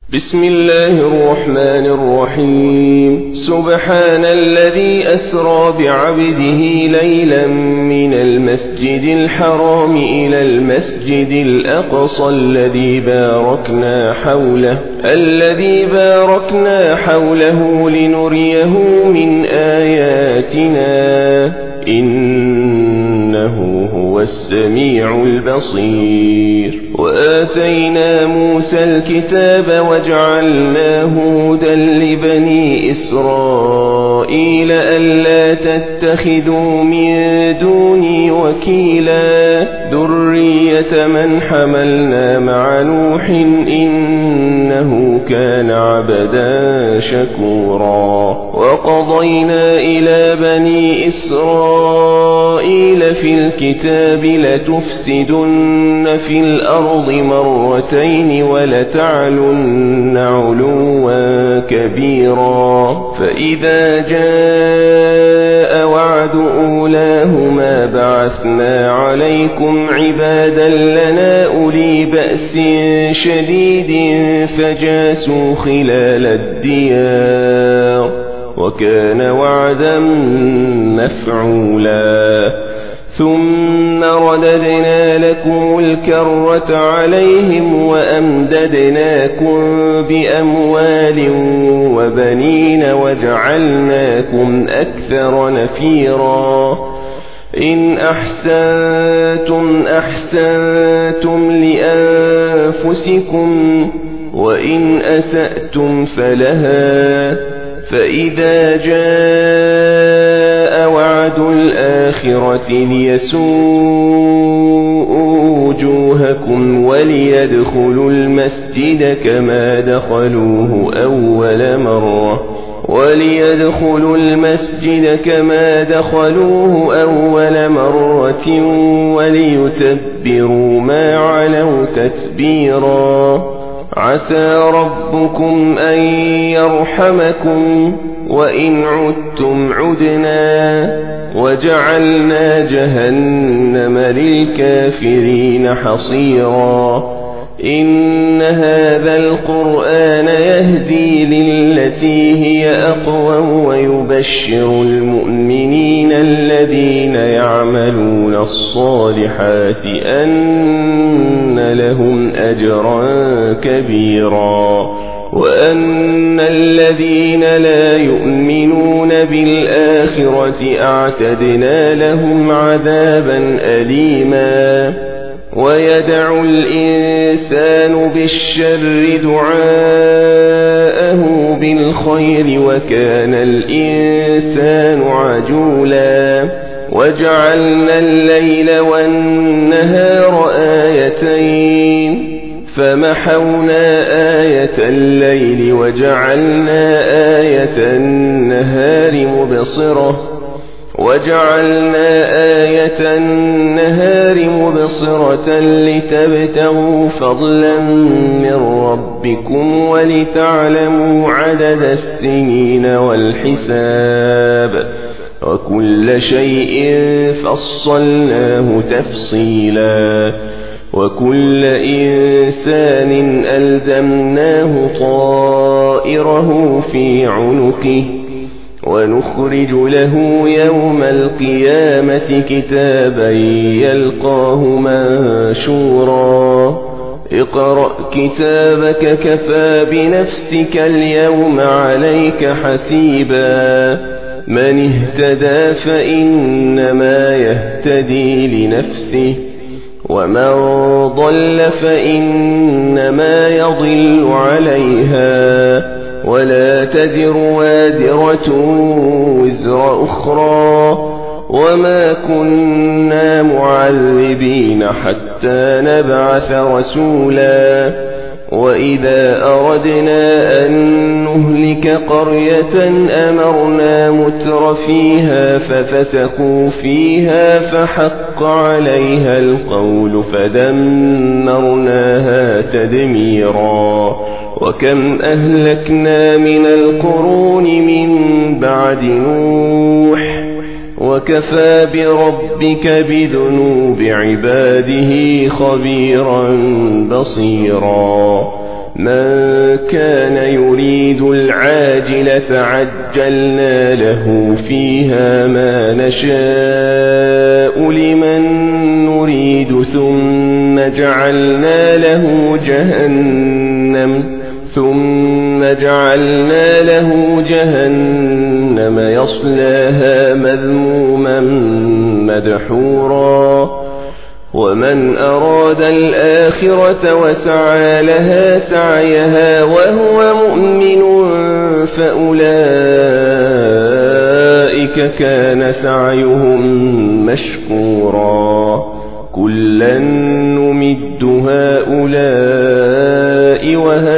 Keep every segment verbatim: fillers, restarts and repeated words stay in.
بسم الله الرحمن الرحيم. سبحان الذي أسرى بعبده ليلا من المسجد الحرام إلى المسجد الأقصى الذي باركنا حوله الذي باركنا حوله لنريه من آياتنا إنه هو السميع البصير. وآتينا موسى الكتاب وجعلناه هدى لبني إسرائيل ألا تتخذوا من دوني وكيلا ذرية من حملنا مع نوح إنه كان عبدا شكورا. وقضينا إلى بني إسرائيل في الكتاب لتفسدن في الأرض مرتين ولتعلن علوا كبيرا. فإذا جاء وعد أولاهما بعثنا عليكم عبادا لنا أولي بأس شديد فجاسوا خلال الديار وكان وعدا مفعولا. ثم رددنا لكم الكرة عليهم وأمددناكم بأموال وبنين وجعلناكم أكثر نفيرا. إن أحسنتم أحسنتم لأنفسكم وإن أسأتم فلها. فإذا جاء وعد الآخرة ليسوءوا وجوهكم وليدخلوا المسجد كما دخلوه أول مرة وليدخلوا المسجد كما دخلوه أول مرة وليتبروا ما علوا تتبيرا. عسى ربكم أن يرحمكم وإن عدتم عدنا وجعلنا جهنم للكافرين حصيرا. إن هذا القرآن يهدي للتي هي أقوم ويبشر المؤمنين الذين يعملون الصالحات أن لهم أجرا كبيرا وأن الذين لا يؤمنون بالآخرة أعتدنا لهم عذابا أليما. ويدع الإنسان بالشر دعاءه بالخير وكان الإنسان عجولا. وجعلنا الليل والنهار آيتين فمحونا آية الليل وجعلنا آية النهار مبصرة وجعلنا آية النهار مبصرة لتبتغوا فضلا من ربكم ولتعلموا عدد السنين والحساب وكل شيء فصلناه تفصيلا. وكل إنسان ألزمناه طائره في عنقه ونخرج له يوم القيامة كتابا يلقاه منشورا. اقرأ كتابك كفى بنفسك اليوم عليك حسيبا. من اهتدى فإنما يهتدي لنفسه ومن ضل فإنما يضل عليها ولا تزر وازرة وزر أخرى وما كنا معذبين حتى نبعث رسولا. وإذا أردنا أن نهلك قرية أمرنا متر فيها ففسقوا فيها فحق عليها القول فدمرناها تدميرا. وكم أهلكنا من القرون من بعد نوح وكفى بربك بذنوب عباده خبيرا بصيرا. من كان يريد العاجلة عجلنا له فيها ما نشاء لمن نريد ثم جعلنا له جهنم ثم جعلنا له جهنم يصلاها مذموما مدحورا ومن أراد الآخرة وسعى لها سعيها وهو مؤمن فأولئك كان سعيهم مشكورا كلا نمد هؤلاء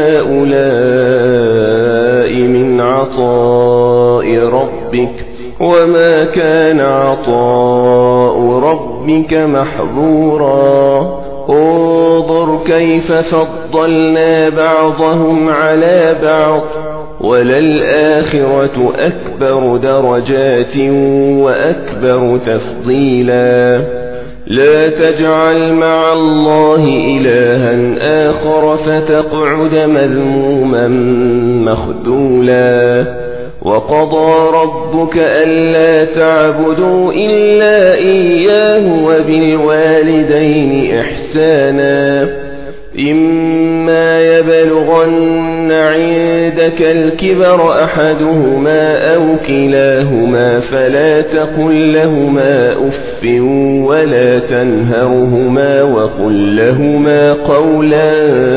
وهؤلاء من عطاء ربك وما كان عطاء ربك محظورا انظر كيف فضلنا بعضهم على بعض وللآخرة أكبر درجات وأكبر تفضيلا لا تجعل مع الله إلها آخر فتقعد مذموما مخذولا وقضى ربك ألا تعبدوا إلا إياه وبالوالدين إحسانا إما يبلغن عندك الكبر أحدهما أو كلاهما فلا تقل لهما أف ولا تنهرهما وقل لهما قولا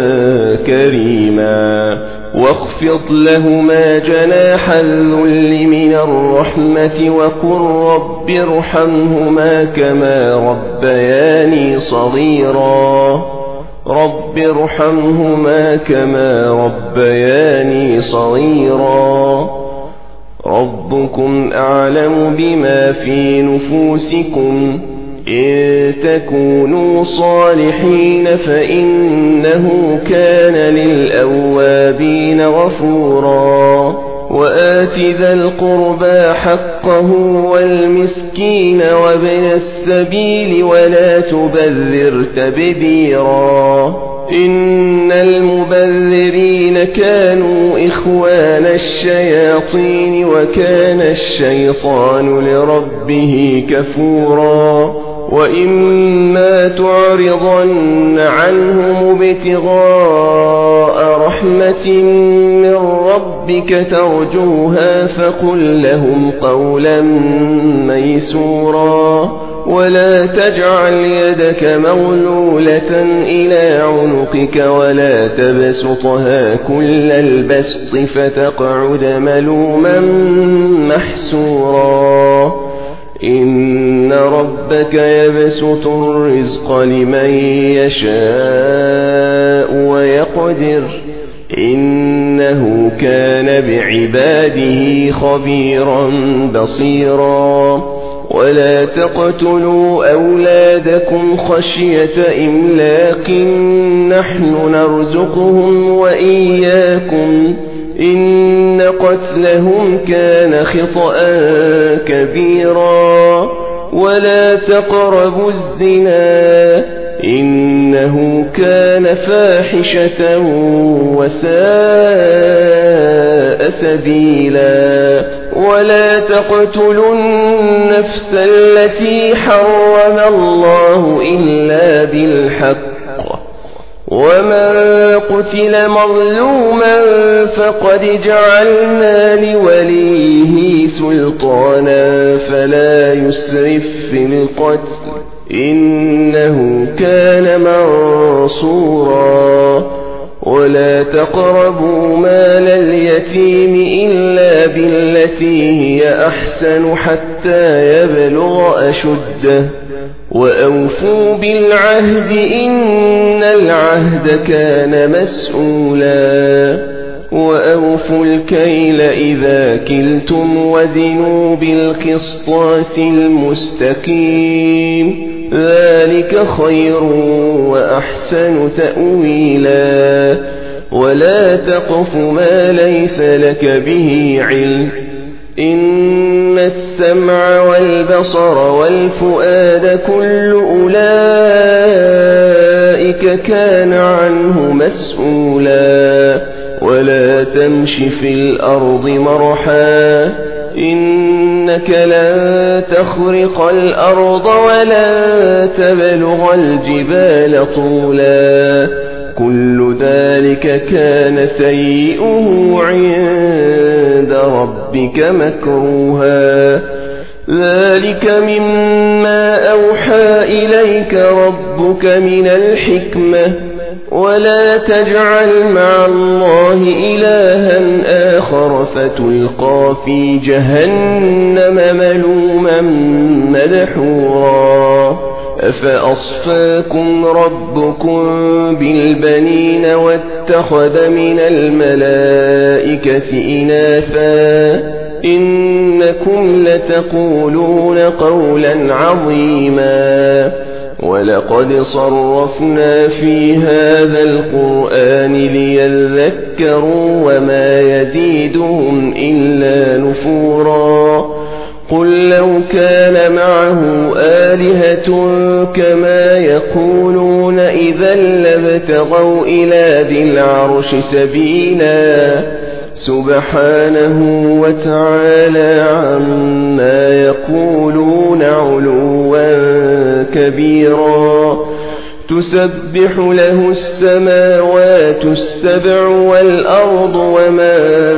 كريما واخفض لهما جناح الذل من الرحمة وقل رب ارحمهما كما ربياني صغيرا رب ارحمهما كما ربياني صغيرا ربكم أعلم بما في نفوسكم إن تكونوا صالحين فإنه كان للأوابين غفورا وآت ذا القربى حقه والمسكين وابن السبيل ولا تبذر تبذيرا إن المبذرين كانوا إخوان الشياطين وكان الشيطان لربه كفورا وإما تعرضن عنهم ابتغاء رحمة من ربك ترجوها فقل لهم قولا ميسورا ولا تجعل يدك مغلولة إلى عنقك ولا تبسطها كل البسط فتقعد ملوما محسورا إن ربك يبسط الرزق لمن يشاء ويقدر إنه كان بعباده خبيرا بصيرا ولا تقتلوا أولادكم خشية إملاق نحن نرزقهم وإياكم إن قتلهم كان خطأ كبيرا ولا تقربوا الزنا إنه كان فاحشة وساء سبيلا ولا تقتلوا النفس التي حرم الله إلا بالحق ومن قتل مظلوما فقد جعلنا لوليه سلطانا فلا يسرف في القتل إنه كان منصورا ولا تقربوا مال اليتيم إلا بالتي هي أحسن حتى يبلغ أشده وأوفوا بالعهد إن العهد كان مسؤولا وأوفوا الكيل إذا كلتم وزنوا بالقسطاس المستقيم ذلك خير وأحسن تأويلا ولا تقف ما ليس لك به علم إن السمع والبصر والفؤاد كل أولئك أولئك كان عنه مسؤولا ولا تمش في الأرض مرحا إنك لن تخرق الأرض ولن تبلغ الجبال طولا كل ذلك كان سيئه عند ربك مكروها ذلك مما أوحى إليك ربك من الحكمة ولا تجعل مع الله إلها آخر فتلقى في جهنم ملوما مدحورا أفأصفاكم ربكم بالبنين واتخذ من الملائكة إناثا إنكم لتقولون قولا عظيما ولقد صرفنا في هذا القرآن ليذكروا وما يزيدهم إلا نفورا قل لو كان معه آلهة كما يقولون إذا لابتغوا إلى ذي العرش سبيلا سبحانه وتعالى عما يقولون علوا كبيرا تسبح له السماوات السبع والأرض وما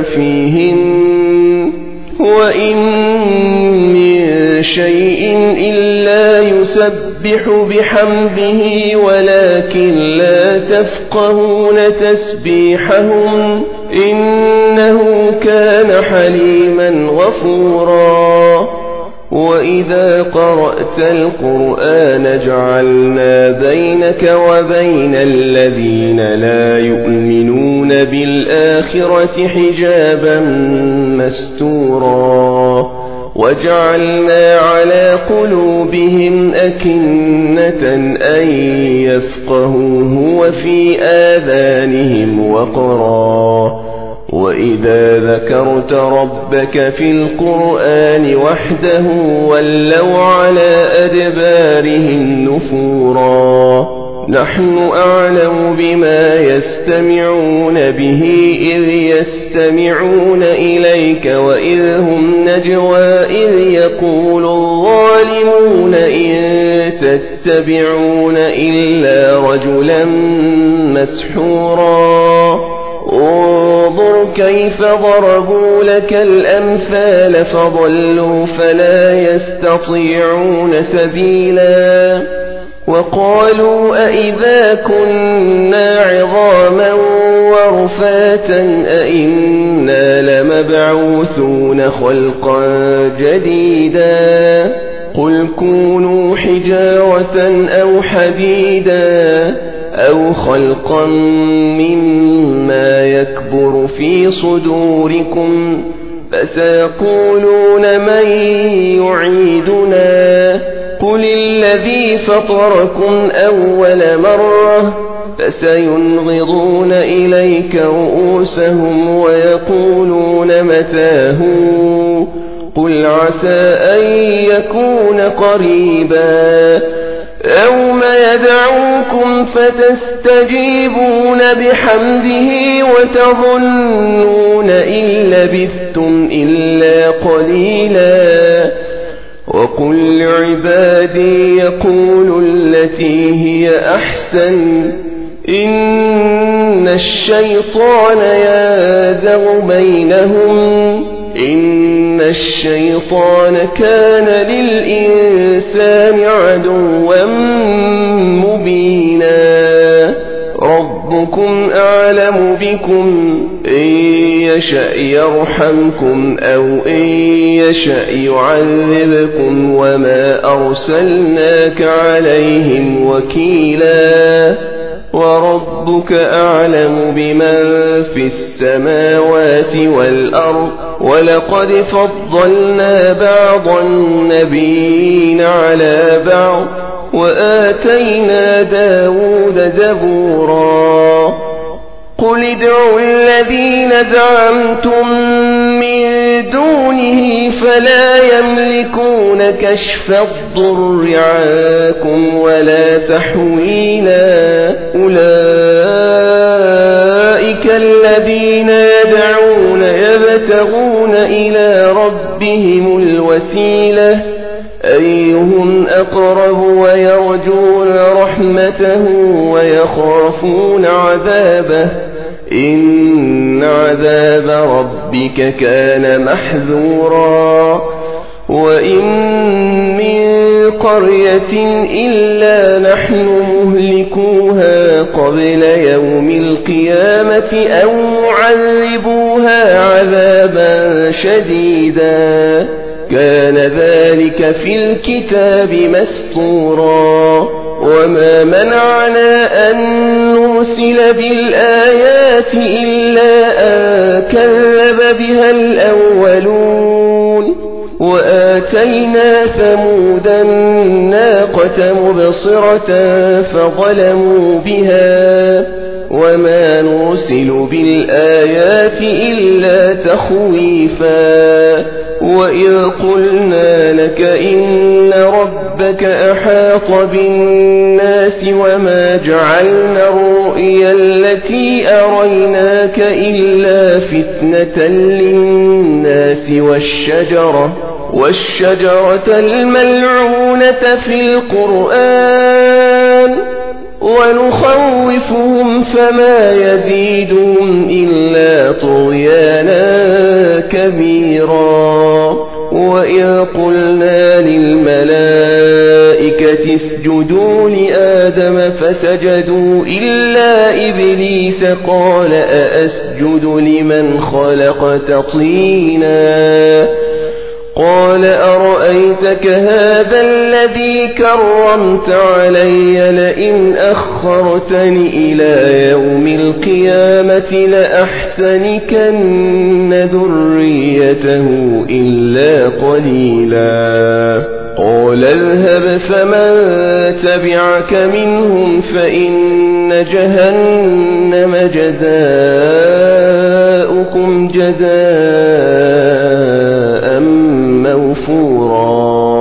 فيهن وإن من شيء إلا يسبح بحمده ولكن لا تفقهون تسبيحهم إنه كان حليما غفورا وإذا قرأت القرآن جعلنا بينك وبين الذين لا يؤمنون بالآخرة حجابا مستورا وجعلنا على قلوبهم أكنة أن يفقهوه وفي آذانهم وقرا وإذا ذكرت ربك في القرآن وحده ولوا على أدبارهم نفورا نحن أعلم بما يستمعون به إذ يستمعون إليك وإذ هم نجوى إذ يقول الظالمون إن تتبعون إلا رجلا مسحورا انظر كيف ضربوا لك الأمثال فضلوا فلا يستطيعون سبيلا وقالوا أئذا كنا عظاما ورفاتا أئنا لمبعوثون خلقا جديدا قل كونوا حجارة أو حديدا أو خلقا مما يكبر في صدوركم فسيقولون من يعيدنا قل الذي فطركم أول مرة فسينغضون إليك رؤوسهم ويقولون متاه قل عسى أن يكون قريبا يوم يدعوكم فتستجيبون بحمده وتظنون إن لبثتم إلا قليلا وقل لعبادي يقولوا التي هي أحسن إن الشيطان ينزغ بينهم إن الشيطان كان للإنسان عدوا مبينا ربكم أعلم بكم إن يشأ يرحمكم أو إن يشأ يعذبكم وما أرسلناك عليهم وكيلا وربك أعلم بمن في السماوات والأرض ولقد فضلنا بعض النبيين على بعض وآتينا داود زبورا قل ادعوا الذين زعمتم من دونه فلا يملكون كشف الضر عنكم ولا تحويلا. أولئك الذين يدعون يبتغون إلى ربهم الوسيلة أيهم أقرب ويرجون رحمته ويخافون عذابه إن عذاب ربك كان محذورا. وإن من قرية إلا نحن مهلكوها قبل يوم القيامة أو معذبوها عذابا شديدا كان ذلك في الكتاب مسطورا. وما منعنا أن نرسل بالآيات إلا أن كذب بها الأولون. وآتينا ثمود الناقة مبصرة فظلموا بها وما نرسل بالآيات إلا تخويفا. وإذ قلنا لك إن ربك أحاط بالناس وما جعلنا الرؤيا التي أريناك إلا فتنة للناس والشجرة والشجرة الملعونة في القرآن ونخوفهم فما يزيدهم إلا طغيانا كبيرا. وإذ قلنا للملائكة اسجدوا لآدم فسجدوا إلا إبليس قال أأسجد لمن خلقت طينا قال أرأيتك هذا الذي كرمت علي لئن أخرتني إلى يوم القيامة لأحتنكن ذريته إلا قليلا. قال اذهب فمن تبعك منهم فإن جهنم جزاؤكم جزاء موفورا.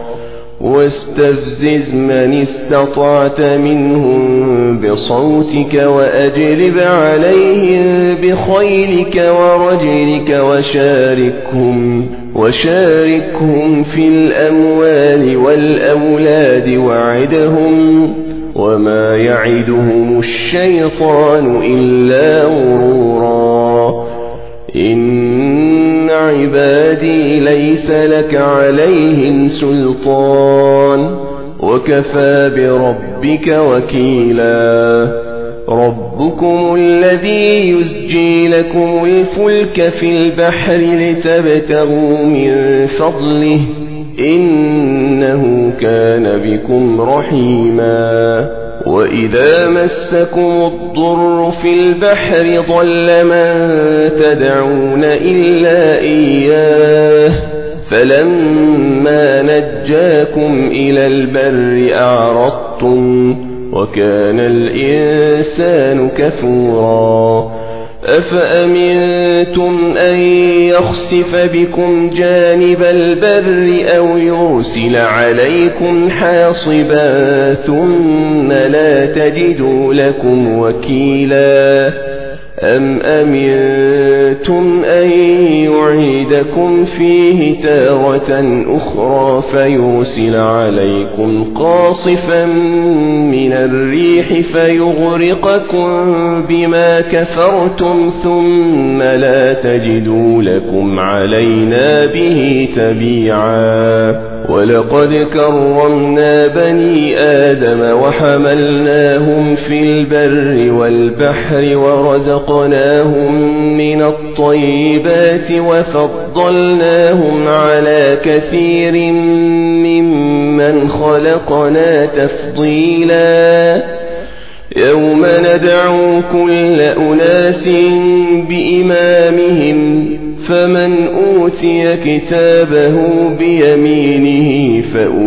واستفزز من استطعت منهم بصوتك وأجلب عليهم بخيلك ورجلك وشاركهم, وشاركهم في الأموال والأولاد وعدهم وما يعدهم الشيطان إلا غرورا. إن عبادي ليس لك عليهم سلطان وكفى بربك وكيلا. ربكم الذي يزجي لكم الفلك في البحر لتبتغوا من فضله إنه كان بكم رحيما. وإذا مسكم الضر في البحر ضل من تدعون إلا إياه فلما نجاكم إلى البر أعرضتم وكان الإنسان كفورا. أفأمنتم أن يخسف بكم جانب البر أو يرسل عليكم حاصبا ثم لا تجدوا لكم وكيلا. أم أمنتم أن يعيدكم فيه تارة أخرى فيرسل عليكم قاصفا من الريح فيغرقكم بما كفرتم ثم لا تجدوا لكم علينا به تبيعا. ولقد كرمنا بني آدم وحملناهم في البر والبحر ورزقناهم من الطيبات وفضلناهم على كثير ممن خلقنا تفضيلا. يوم ندعو كل أناس بإمامهم فمن أوتي كتابه بيمينه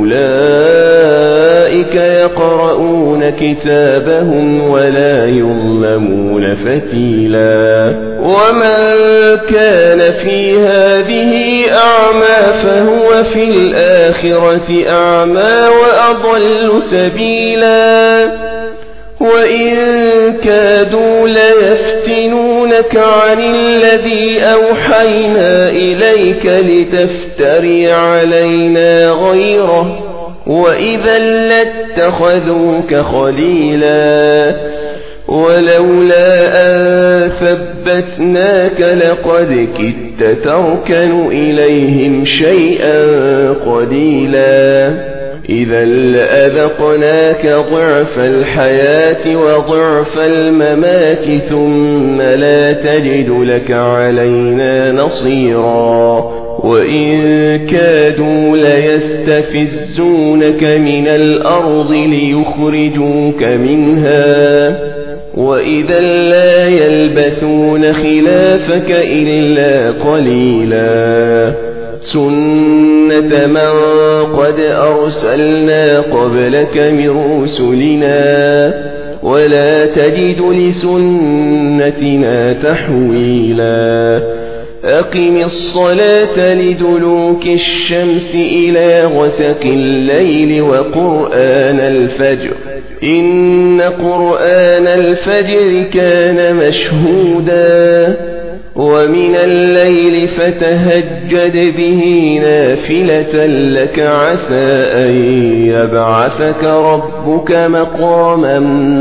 فأولئك يقرؤون كتابهم ولا يظلمون فتيلا ومن كان في هذه أعمى فهو في الآخرة أعمى وأضل سبيلا وإن كادوا ليفتنونك عن الذي أوحينا إليك لتفتري علينا غيره وإذا لاتخذوك خليلا ولولا أن ثبتناك لقد كدت تركن إليهم شيئا قليلا إذا لأذقناك ضعف الحياة وضعف الممات ثم لا تجد لك علينا نصيرا وإن كادوا ليستفزونك من الأرض ليخرجوك منها وإذا لا يلبثون خلافك إلا قليلا سنة من قد أرسلنا قبلك من رسلنا ولا تجد لسنتنا تحويلا أقم الصلاة لدلوك الشمس إلى غسق الليل وقرآن الفجر إن قرآن الفجر كان مشهودا ومن الليل فتهجد به نافلة لك عسى أن يبعثك ربك مقاما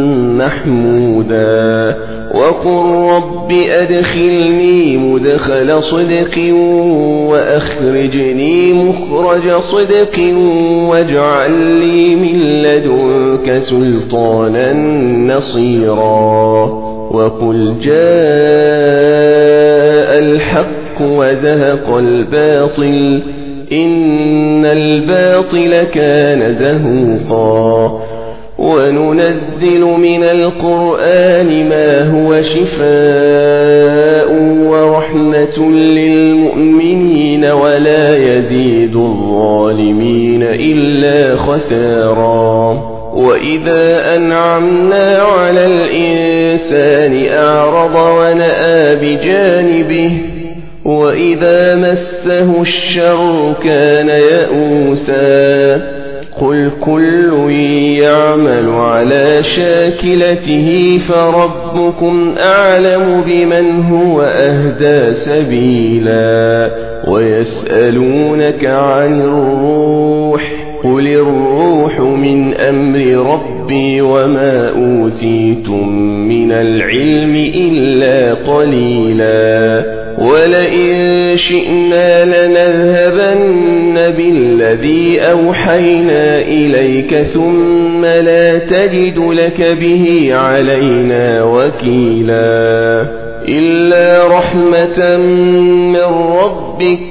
محمودا وقل رب أدخلني مدخل صدق وأخرجني مخرج صدق واجعل لي من لدنك سلطانا نصيرا وقل جاء الحق وزهق الباطل إن الباطل كان زهوقا وننزل من القرآن ما هو شفاء ورحمة للمؤمنين ولا يزيد الظالمين إلا خسارا وإذا أنعمنا على الإنسان أعرض ونأى بجانبه وإذا مسه الشر كان يئوسا قل كل يعمل على شاكلته فربكم أعلم بمن هو أهدى سبيلا ويسألونك عن الروح قل الروح من أمر ربي وما أوتيتم من العلم إلا قليلا ولئن شئنا لنذهبن بالذي أوحينا إليك ثم لا تجد لك به علينا وكيلا إلا رحمة من ربك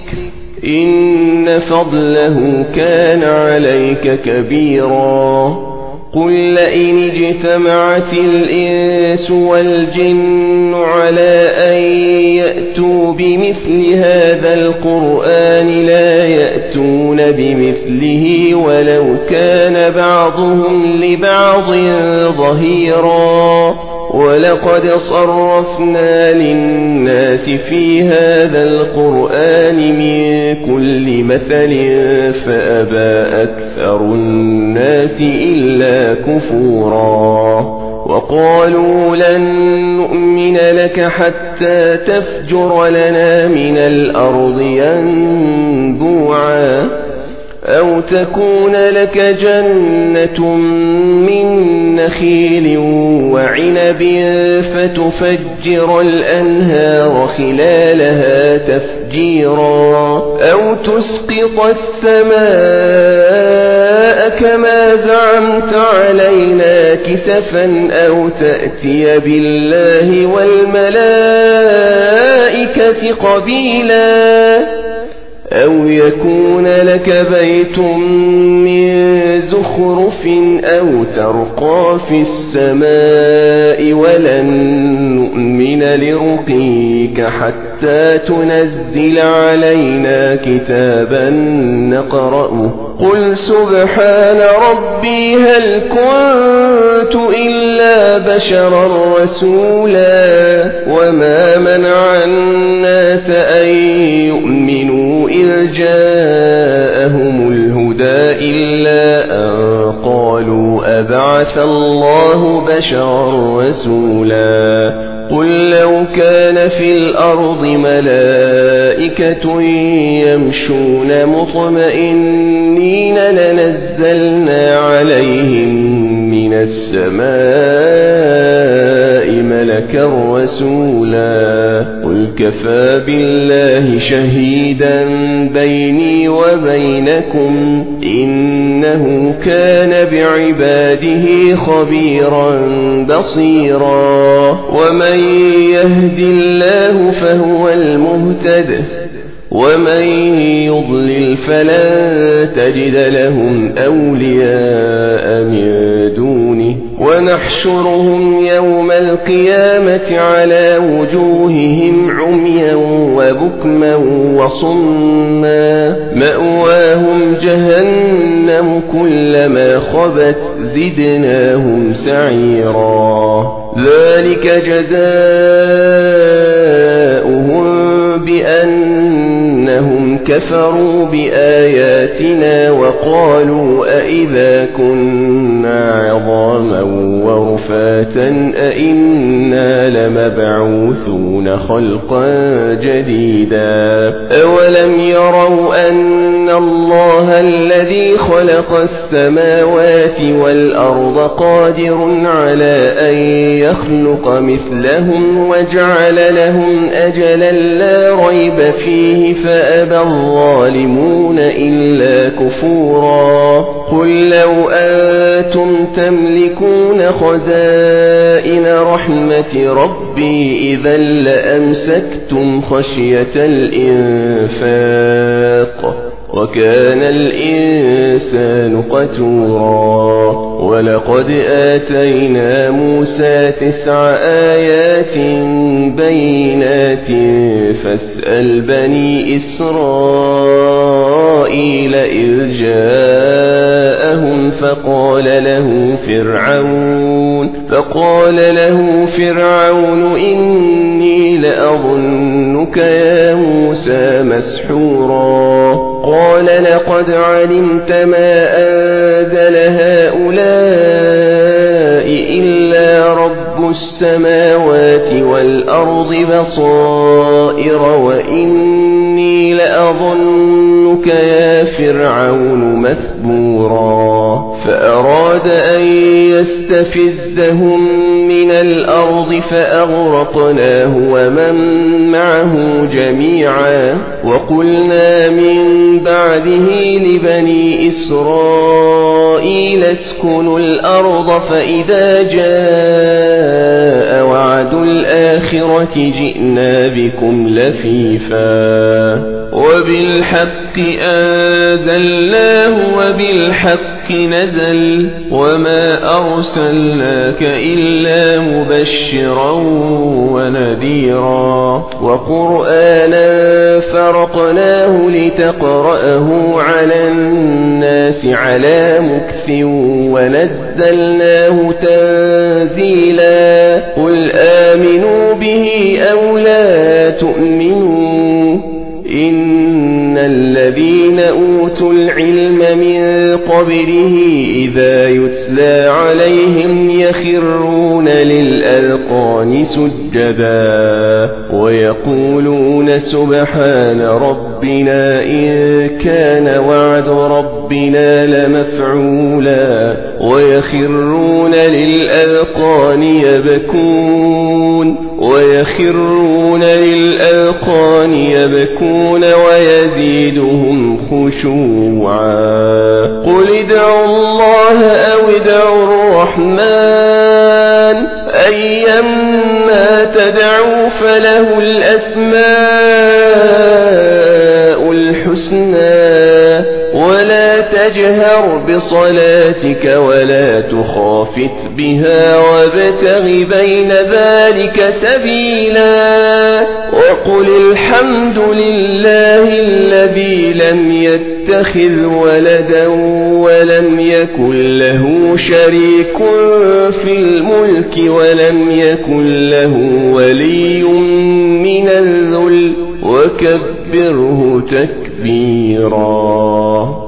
إن فضله كان عليك كبيرا قل لئن اجتمعت الإنس والجن على أن يأتوا بمثل هذا القرآن لا يأتون بمثله ولو كان بعضهم لبعض ظهيرا ولقد صرفنا للناس في هذا القرآن من كل مثل فأبى أكثر الناس إلا كفورا وقالوا لن نؤمن لك حتى تفجر لنا من الأرض ينبوعا أو تكون لك جنة من نخيل وعنب فتفجر الأنهار خلالها تفجيرا أو تسقط السماء كما زعمت علينا كسفا أو تأتي بالله والملائكة قبيلا أو يكون لك بيت من زخرف أو ترقى في السماء ولن نؤمن لرقيك حتى تنزل علينا كتابا نقرأه قل سبحان ربي هل كنت إلا بشرا رسولا وما منع الناس أن يؤمنوا إذ جاءهم الهدى إلا أن قالوا أبعث الله بشرا رسولا قل لو كان في الأرض ملائكة يمشون مطمئنين لنزلنا عليهم من السماء ملكا رسولا قل كفى بالله شهيدا بيني وبينكم إنه كان بعباده خبيرا بصيرا ومن يهد الله فهو المهتد ومن يضلل فلن تجد لهم أولياء من دونه ونحشرهم يوم القيامة على وجوههم عميا وبكما وصما مأواهم جهنم كلما خبت زدناهم سعيرا ذلك جزاؤهم بأنهم كفروا بآياتنا وقالوا أئذا كنا عظاما ورفاتا أئنا لمبعوثون خلقا جديدا أولم يروا أن الله الذي خلق السماوات والأرض قادر على أن يخلق مثلهم وجعل لهم أجلا لا ريب فيه فأبى الظالمون إلا كفورا قل لو أنتم تملكون خزائن رحمة ربي إذا لأمسكتم خشية الإنفاق وكان الإنسان قتورا ولقد آتينا موسى تسع آيات بينات فاسأل بني إسرائيل إذ جاءهم فقال له فرعون فقال له فرعون إني لأظنك يا موسى مسحورا قال لقد علمت ما أنزل هؤلاء إلا رب السماوات والأرض بصائر وإني لأظنك يا فرعون مثبورا فأراد أن يستفزهم من الأرض فأغرقناه ومن معه جميعا وقلنا من بعده لبني إسرائيل اسكنوا الأرض فإذا جاء وعد الآخرة جئنا بكم لفيفا وبالحق أنزلناه وبالحق نزل وما أرسلناك إلا مبشرا ونذيرا وقرآنا فرقناه لتقرأه على الناس على مكث ونزلناه تنزيلا قل آمنوا به أو لا تؤمنوا إن الذين أوتوا العلم من قبله إذا يتلى عليهم يخرون للأذقان سجدا ويقولون سبحان ربنا إن كان وعد ربنا لمفعولا ويخرون للأذقان يبكون ويخرون للأذقان يبكون ويزيدهم خشوعا قل ادعوا الله أو ادعوا الرحمن أيما تدعوا فله الأسماء الحسنى تجهر بصلاتك ولا تخافت بها وابتغ بين ذلك سبيلا وقل الحمد لله الذي لم يتخذ ولدا ولم يكن له شريك في الملك ولم يكن له ولي من الذل وكبره تكبيرا.